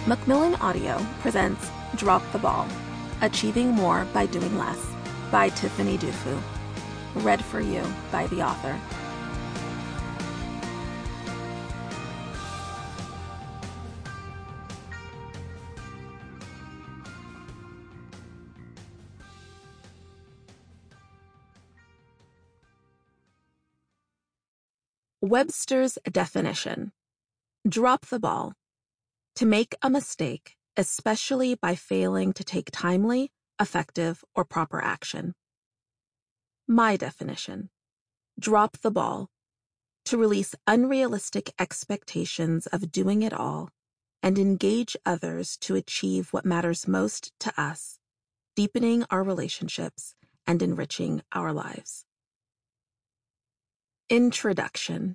Macmillan Audio presents Drop the Ball, Achieving More by Doing Less by Tiffany Dufu. Read for you by the author. Webster's definition. Drop the ball. To make a mistake, especially by failing to take timely, effective, or proper action. My definition. Drop the ball. To release unrealistic expectations of doing it all and engage others to achieve what matters most to us, deepening our relationships and enriching our lives. Introduction.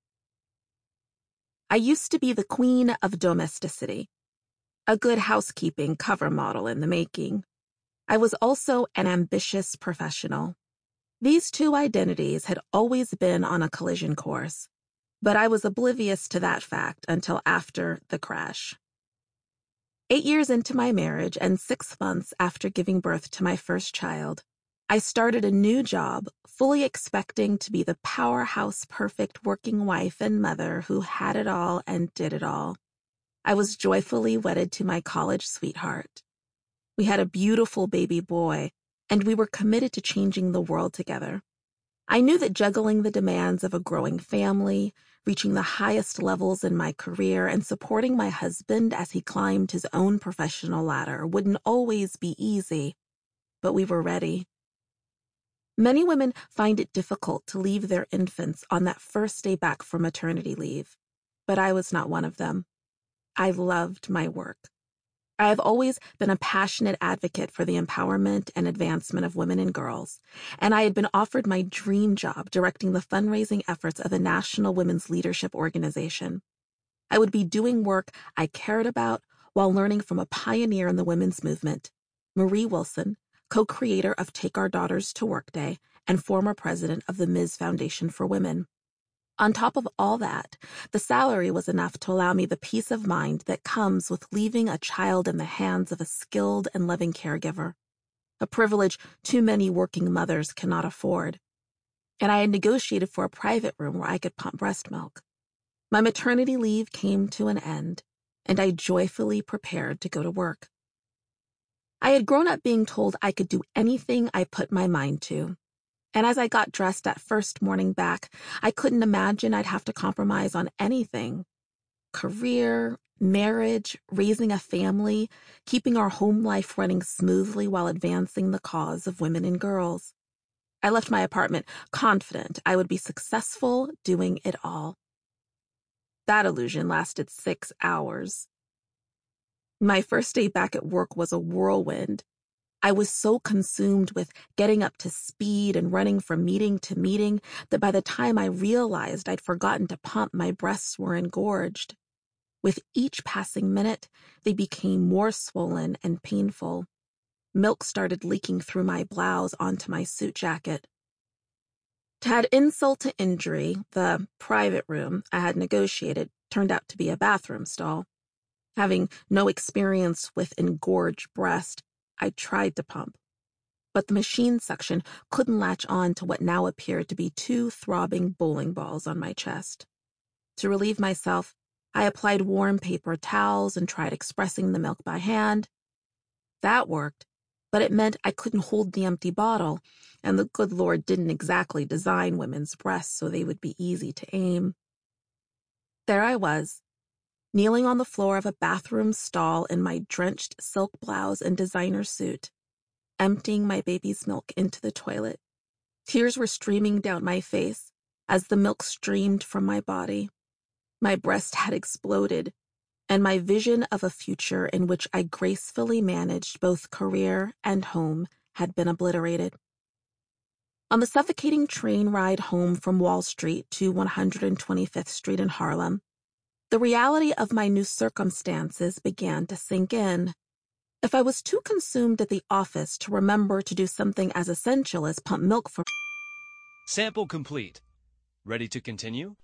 I used to be the queen of domesticity, a good housekeeping cover model in the making. I was also an ambitious professional. These two identities had always been on a collision course, but I was oblivious to that fact until after the crash. 8 years into my marriage and 6 months after giving birth to my first child, I started a new job, fully expecting to be the powerhouse perfect working wife and mother who had it all and did it all. I was joyfully wedded to my college sweetheart. We had a beautiful baby boy, and we were committed to changing the world together. I knew that juggling the demands of a growing family, reaching the highest levels in my career, and supporting my husband as he climbed his own professional ladder wouldn't always be easy, but we were ready. Many women find it difficult to leave their infants on that first day back from maternity leave, but I was not one of them. I loved my work. I have always been a passionate advocate for the empowerment and advancement of women and girls, and I had been offered my dream job directing the fundraising efforts of a national women's leadership organization. I would be doing work I cared about while learning from a pioneer in the women's movement, Marie Wilson, co-creator of Take Our Daughters to Work Day and former president of the Ms. Foundation for Women. On top of all that, the salary was enough to allow me the peace of mind that comes with leaving a child in the hands of a skilled and loving caregiver, a privilege too many working mothers cannot afford. And I had negotiated for a private room where I could pump breast milk. My maternity leave came to an end, and I joyfully prepared to go to work. I had grown up being told I could do anything I put my mind to. And as I got dressed that first morning back, I couldn't imagine I'd have to compromise on anything. Career, marriage, raising a family, keeping our home life running smoothly while advancing the cause of women and girls. I left my apartment confident I would be successful doing it all. That illusion lasted 6 hours. My first day back at work was a whirlwind. I was so consumed with getting up to speed and running from meeting to meeting that by the time I realized I'd forgotten to pump, my breasts were engorged. With each passing minute, they became more swollen and painful. Milk started leaking through my blouse onto my suit jacket. To add insult to injury, the private room I had negotiated turned out to be a bathroom stall. Having no experience with engorged breast, I tried to pump, but the machine suction couldn't latch on to what now appeared to be 2 throbbing bowling balls on my chest. To relieve myself, I applied warm paper towels and tried expressing the milk by hand. That worked, but it meant I couldn't hold the empty bottle, and the good Lord didn't exactly design women's breasts so they would be easy to aim. There I was, kneeling on the floor of a bathroom stall in my drenched silk blouse and designer suit, emptying my baby's milk into the toilet. Tears were streaming down my face as the milk streamed from my body. My breast had exploded, and my vision of a future in which I gracefully managed both career and home had been obliterated. On the suffocating train ride home from Wall Street to 125th Street in Harlem, the reality of my new circumstances began to sink in. If I was too consumed at the office to remember to do something as essential as pump milk for... Sample complete. Ready to continue?